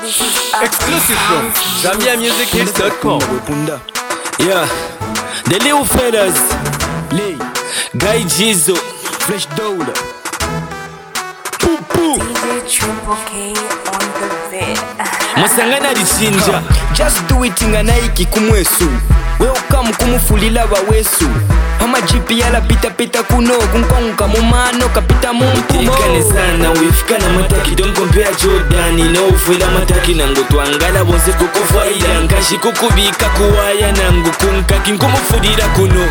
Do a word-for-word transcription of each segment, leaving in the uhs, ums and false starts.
Exclusive from Zambia Music Hits dot com. Yeah, the little fellas, Lee, Guy Jizo, Fresh Dollar, Poo Poo, D J Triple K on the bed. Masangana Richinja. Just do it inga Nike kumwesu. Welcome kumufulila bawesu. Ama jipi yala pita pita kuno kunkonga mumano kapita mumpumo. Tekane sana wifika na mataki. Don't compare Jordan inofuela mataki. Nangu tuangala bonse kukufaila. Nkashi kukubika kuwaya nangu kunkaki nkumufudira kuno.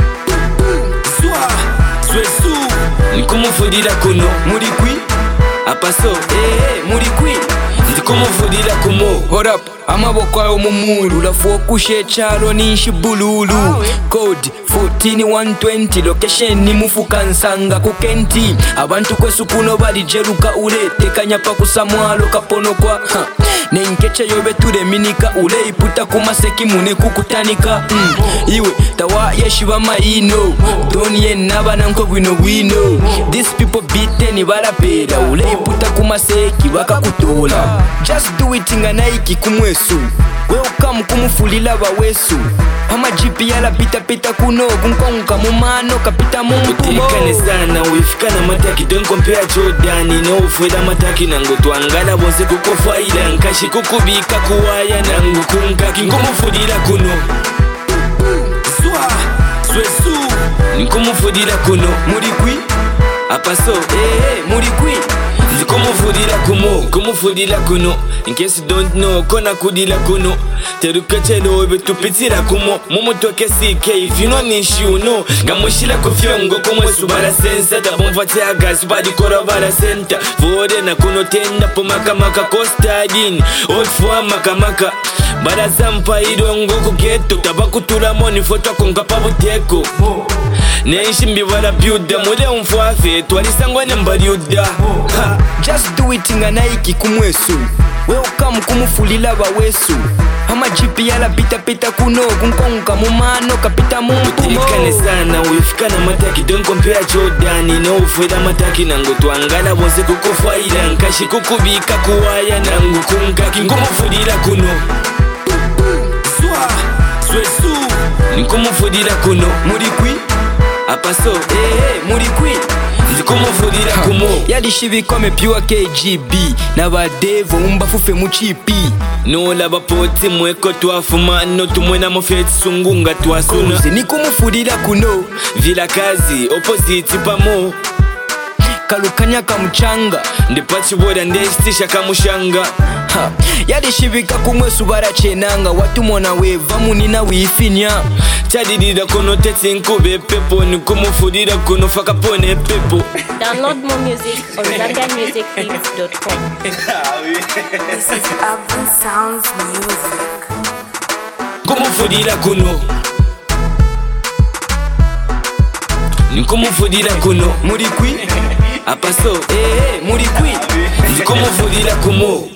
Zwa Swesu nkumufudira kuno. Murikwi Apaso eh murikwi nkumufudira kumo. Hold up, amaboko ayo mumuru lafuwa kushe chalo ninshi bululu. Code fourteen one twenty, location ni mufuka nsanga kukenti. Abantu kwesu kuno bali jeruka ule tekanya pa kusamwalo kapono kwa ha. Nenkeche yobe ture minika ule iputa kumaseki mune kukutanika mm. Iwe tawa yeshiba maino Doni ye naba nanko gwino gwino. These people beaten ibala peda ule iputa kumaseki waka kutola. Just do it inga Nike kumwesu. Welcome kumufulila bawesu. Ama jipi yala pita pita kuno kunkonga mumano kapita mumpumo. Tekane sana wifika na mataki. Don't compare Jordan inofuela mataki. Nangu tuangala bonse kukufaila. Nkashi kukubika kuwaya nangu kunkaki nkumufudira kuno. Zwa Swesu nkumufudira kuno. Murikwi Apaso eh murikwi nkumufudira kumo. Kumufudira kuno. In case you don't know, kona kudila kuno. Teruka chelo ebe tupitira kumo. Mumu toke C K, if you know nishi you know. Gamushila kufyongo kumwe subara sensa. Tabomfati agas badi kora vara center. Vore na kuno tenda po maka maka costa din. Old for maka maka bara zampa idongo kugeto. Tabakutura moni foto konga pabuteko. Neishi mbivara biuda. Mure umfuafe tualisangwa nembari uda. Just do it inga Nike kumwesu. Welcome kumufulila bawesu. Ama jipi yala pita pita kuno kunkonga mumano kapita mumpumo. Tekane sana wifika na mataki. Don't compare Jordan inofuela mataki. Nangu tuangala bonse kukufaila. Nkashi kukubika kuwaya nangu kunkaki nkumufudira kuno. Zwa Swesu nkumufudira kuno. Murikwi Apaso eh murikwi nkumufudira kumo. Yalishibikome pure K G B na badevo umbafufe muchipi. Nola bapoti mweko tuafuma. No tumwena mofeti sungunga tuasuna. Kuzi nikumufudira kuno. Vila kazi opposite pamo. Kalukanya kamuchanga Ndipachi boda ndestisha kamushanga. ha. Yalishibika kumwesu barachenanga. Watu mwana weva munina wifinya. Chadidida kono teti nkube pepo. Nikumufudira kuno faka pone pepo. Download more music on Zambia Music Hits dot com. This is Urban Sounds Music. Nikumufudira kuno. Nikumufudira kuno. Murikwi Apaso eh murikwi nikumufudira kumo.